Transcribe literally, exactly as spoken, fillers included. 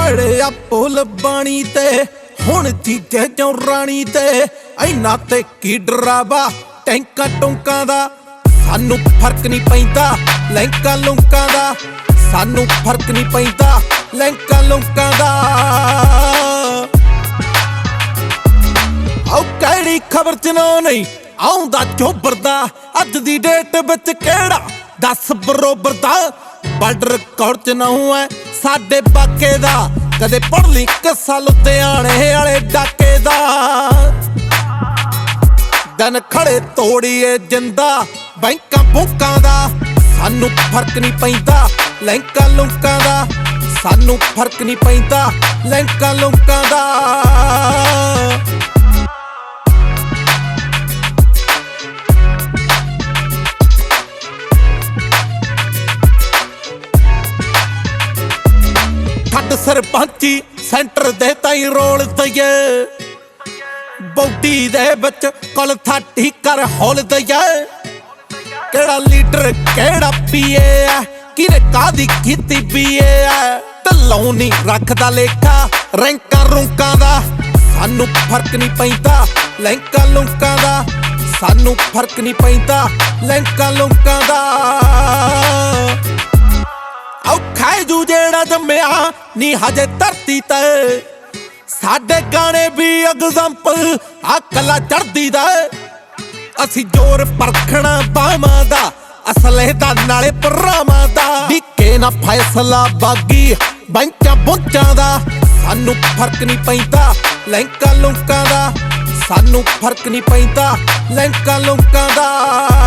ਚੜਿਆ ਪੁੱਲ ਬਾਣੀ ਤੇ ਹੁਣ ਜੀਜੇ ਚੋਂ ਰਾਣੀ ਤੇ ਇੰਨਾ ਤੇ ਕੀ ਡਰਾਵਾ ਟੈਂਕਾਂ ਟੁੰਕਾਂ ਦਾ। ਸਾਨੂੰ ਫਰਕ ਨਹੀਂ ਪੈਂਦਾ ਲੈਂਕਾਂ ਲੁੰਕਾਂ ਦਾ, ਸਾਨੂੰ ਫਰਕ ਨਹੀਂ ਪੈਂਦਾ ਲੈਂਕਾਂ ਲੁੰਕਾਂ ਦਾ। ਆਓ ਕਿਹੜੀ ਖਬਰ ਚ ਨਾ ਨਹੀਂ ਆਉਂਦਾ ਚੋਬਰਦਾ, ਅੱਜ ਦੀ ਡੇਟ ਵਿੱਚ ਕਿਹੜਾ ਦਸ ਬਰੋਬਰ ਦਾ। ਬਾਰਡਰ ਰਿਕਾਰਡ ਚ ਨਾ ਹੈ ਸਾਡੇ ਬਾਕੇ ਦਾ, ਕਦੇ ਪੜ੍ਹ ਲਈ ਕਿੱਸਾ ਲੁਧਿਆਣੇ ਵਾਲੇ ਡਾਕੇ ਦਾ। ਦਿਨ ਖੜੇ ਤੋੜੀਏ ਜਿੰਦਾ ਬੈਂਕਾਂ ਬੁੱਕਾਂ ਦਾ, ਸਾਨੂੰ ਫਰਕ ਨਹੀਂ ਪੈਂਦਾ ਲੈਂਕਾਂ ਲੁੰਕਾਂ ਦਾ, ਸਾਨੂੰ ਫਰਕ ਨਹੀਂ ਪੈਂਦਾ ਲੈਂਕਾਂ ਲੁੰਕਾਂ ਦਾ। ਛੱਡ ਸਰਪੰਚੀ ਸੈਂਟਰ ਦੇ ਤਾਈ ਰੋਲ ਦਈਏ, ਬੌਡੀ ਦੇ ਵਿੱਚ ਕੁਲ ਥਾਟੀ ਕਰ ਹੌਲ ਦਈਏ। ਕਿਹੜਾ ਲੀਡਰ ਕਿਹੜਾ ਪੀਏ ਐ, ਕਿਹਨੇ ਕਾਦੀ ਕੀਤੀ ਬੀਏ ਐ। ਢੱਲੋਂ ਨਹੀਂ ਰੱਖਦਾ ਲੇਖਾ ਰੈਂਕਾਂ ਰੁੰਕਾਂ ਦਾ, ਸਾਨੂੰ ਫਰਕ ਨਹੀਂ ਪੈਂਦਾ ਲੈਂਕਾਂ ਲੁੰਕਾਂ ਦਾ, ਸਾਨੂੰ ਫਰਕ ਨਹੀਂ ਪੈਂਦਾ ਲੈਂਕਾਂ ਲੁੰਕਾਂ ਦਾ। ਔਖਾ ਜੂ ਜਿਹੜਾ ਜੰਮਿਆ ਨੀ ਹਜੇ ਧਰਤੀ ਤੇ, ਸਾਡੇ ਗਾਣੇ ਵੀ ਐਗਜ਼ਾਮਪਲ ਆ ਕੱਲਾ ਚੜ੍ਹਦੀ ਦਾ। ਅਸੀਂ ਜ਼ੋਰ ਪਰਖਣਾ ਬਾਵਾਂ ਦਾ, ਅਸਲੇ ਦਾ ਨਾਲੇ ਪਰਾਵਾਂ ਦਾ। ਡਿੱਕੇ ਨਾ ਫੈਸਲਾ ਬਾਗੀ ਬੈਂਕਾਂ ਬੁੰਚਾਂ ਦਾ, ਸਾਨੂੰ ਫਰਕ ਨਹੀਂ ਪੈਂਦਾ ਲੈਂਕਾਂ ਲੁੰਕਾਂ ਦਾ, ਸਾਨੂੰ ਫਰਕ ਨਹੀਂ ਪੈਂਦਾ ਲੈਂਕਾਂ ਲੁੰਕਾਂ ਦਾ।